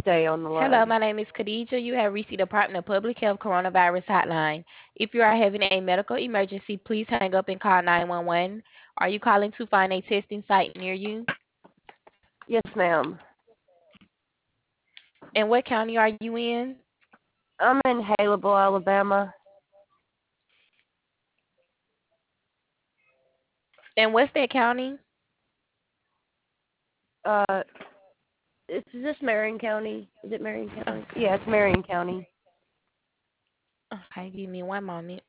stay on the Hello, line. my name is Khadija. You have reached the Department of Public Health Coronavirus Hotline. If you are having a medical emergency, please hang up and call 911. Are you calling to find a testing site near you? Yes, ma'am. And what county are you in? I'm in Haleville, Alabama. And what's that county? Uh, is this Marion County? Is it Marion County? Okay. Yeah, it's Marion County. Okay, give me one moment.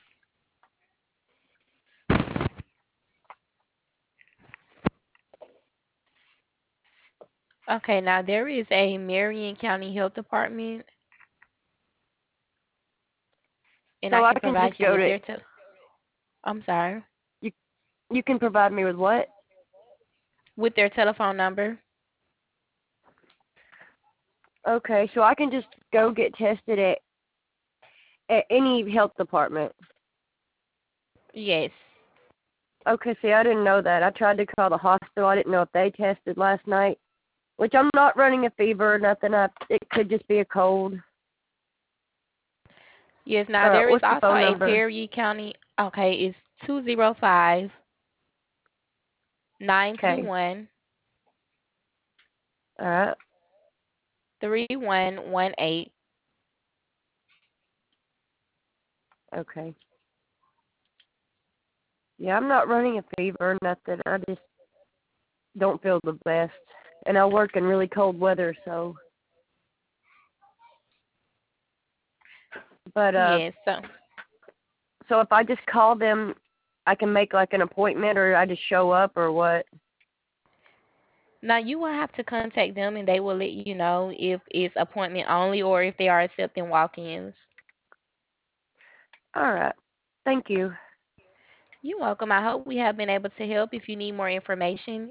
Okay, now there is a Marion County Health Department, and I So I can can provide just you go with to their I'm sorry, you. You can provide me with what? with their telephone number. Okay, so I can just go get tested at any health department. Yes. Okay, see, I didn't know that. I tried to call the hospital. I didn't know if they tested last night. Which I'm not running a fever or nothing. It could just be a cold. Yes, now there is What's the also phone a number? Perry County. Okay, it's 205 Okay. 921 All right. 3118. Okay. Yeah, I'm not running a fever or nothing. I just don't feel the best. And I work in really cold weather, so. But Yes. so if I just call them, I can make like an appointment, or I just show up, or what? Now you will have to contact them and they will let you know if it's appointment only or if they are accepting walk-ins. All right. Thank you. You're welcome. I hope we have been able to help. If you need more information,